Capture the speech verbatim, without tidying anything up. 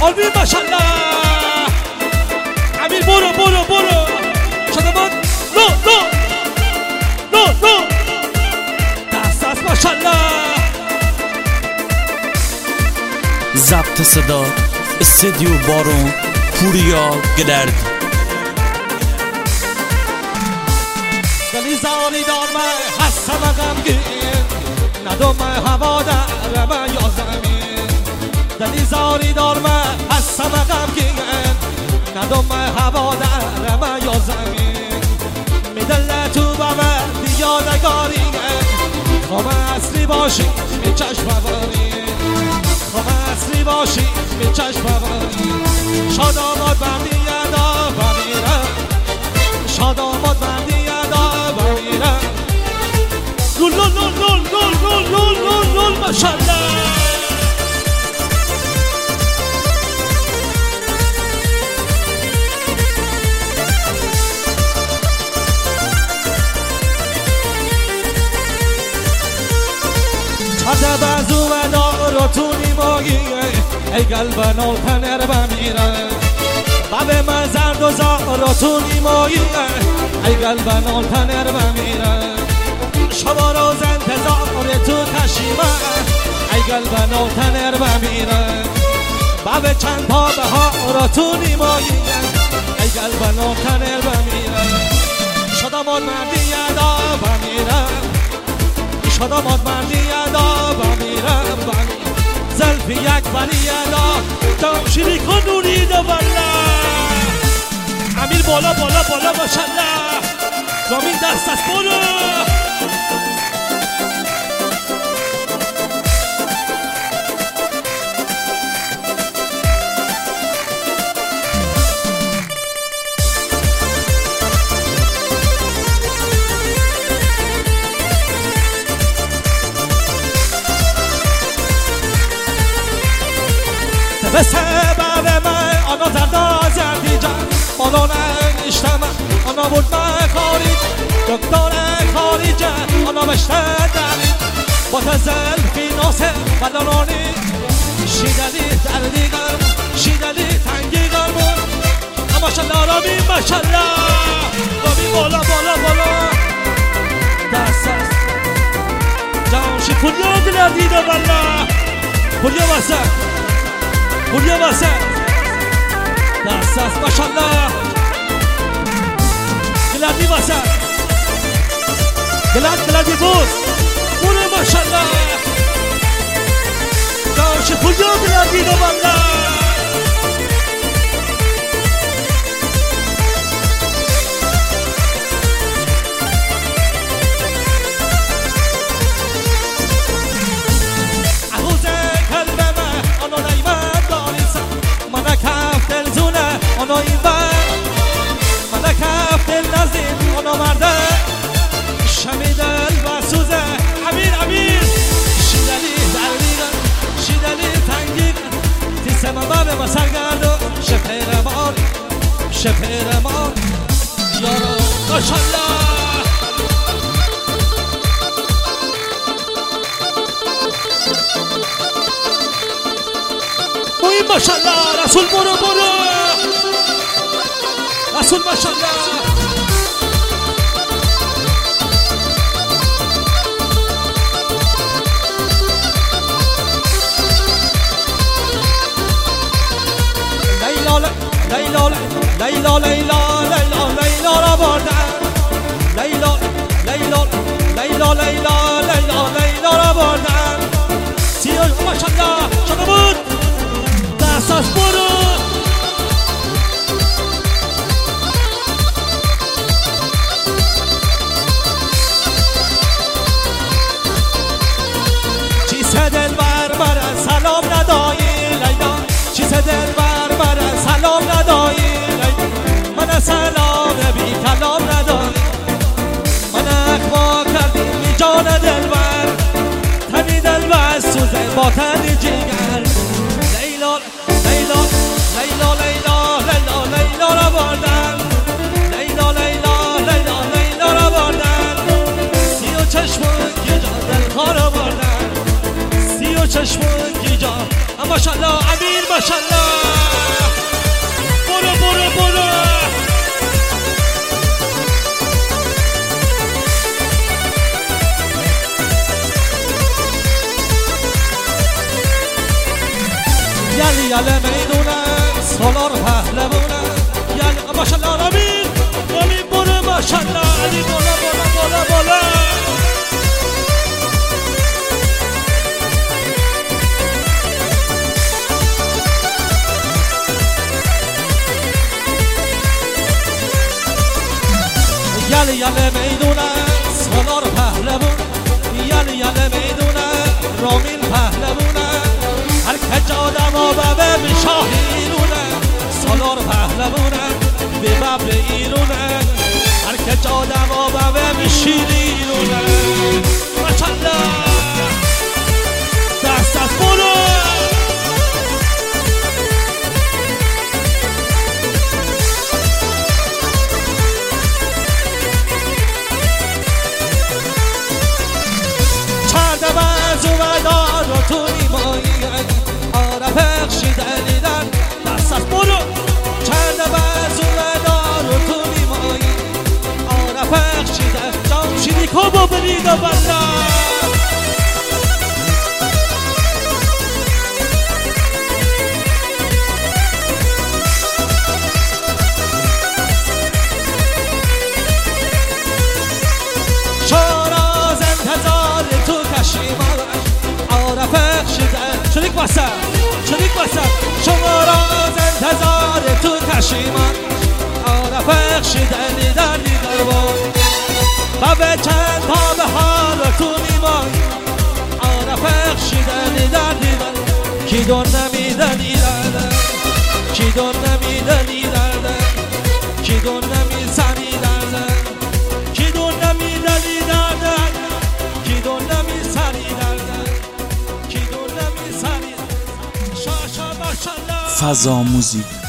آلوین ماشالله امیر برو برو برو شادمان نو نو نو نو دست از ماشالله ضبط صدا استدیو بارون پوریا گلرد دلی زانی دار من هستم غمگین ندم من هوا در من یا زمین دلی زانی دار من هستم غمگین ندم من هوا در من یا زمین میدل تو با من دیادگاری خوام اصلی باشی به چشم باری خوام اصلی باشی به چشم باری شاد آماد بردی یدا بمیرم شاد آماد بردی یدا بمیرم لول لول لول لول لول لول لول لول ماشالله چرده بزو و دارو تونی ماگیه ای قلب نو تنر بمیره باب من زرد و زارو تونی ماگیه ای قلب نو تنر بمیره شما روز انتظار تو تشیمه ای قلب نو تنر بمیره باب چند پا به ها رو تونی ماگیه ای قلب نو تنر بمیره شدامون مردی یدا بمیره شدامون مردی یدا بمیرم بمیرم زلفی یک بری یدا جمشیری کن نوری دو بلا امیر بالا بالا بالا ماشالله رامین دست از برو به سبب من آنا زردا زردی جان مالو نشتم آنا بود من خارج دکتر خارج آنا بشته دارید با تزلفی ناسه بلانانی شیدلی دردی گرم شیدلی تنگی گرم ماشالله رامین ماشالله رامین بالا بالا بالا دست است جانشی پولیا دلردی دو بالا پولیا واسه پولیا واسه دست است ماشالله گلردی واسه گلرد گلردی بوز برو ماشالله داشت پولیا گلردی دو بالا آنا این بر من کف دل نزدید آنا مرده شمی دل و سوزه امیر امیر شیدلی دلیگن شیدلی تنگیگن تیسه مبابه و سرگردو شپیر مار شپیر مار یارو ماشالله موین ماشالله رسول برو برو رسول ماشالله لیلا لیلا لیلا لیلا لیلا لیلا را بردن لیلا لیلا لیلا لیلا لیلا لیلا را بردن سیاج ماشالله شده بود دست از برو دل بر بر سلام ندایی لیلا چیز دل بر بر سلام ندایی لیلا من سلام بی کلام نداری من اخوا کردی بی جان دل بر تنی دل بر سوزه با تنی جیگر لیلا لیلا لیلا لیلا لیلا لیلا را بردن لیلا لیلا لیلا لیلا را بردن سی و چشم که جان دل خارا بردن چشم گیجا ماشالله امیر ماشالله برو برو برو یلی یلی میدونه سالار پهلوونه یلی ماشالله امیر امیر برو ماشالله علی بالا بالا بالا بالا یلی یلی میدونه سالار پهلوون یلی یلی میدونه رامیل پهلوونه هر کجا دما ببه به شاه ایرونه سالار پهلوونه به ببر ایرونه هر کجا دما ببه به شیر ایرونه ماشالله دست از برو تو نیمایی آره بخشیدنیدن دست از برو چند بزو ودار تو نیمایی آره بخشیدن جامشیدی کبو برید و بلا چار از انتظار تو کشیمان بخشیدن شریک باسم شریک باسم شما را از انتظار تو کشیمان آره بخشیدن در دیدار بود و به چند تا به حال تو نیمایی آره بخشیدن در دیدار کی دون نمیدنی دردن کی دون نمیدنی دردن کی دون نمیزنی دردن کی دون نمیدنی دردن کی دون نمیزنی دردن فضا موزیک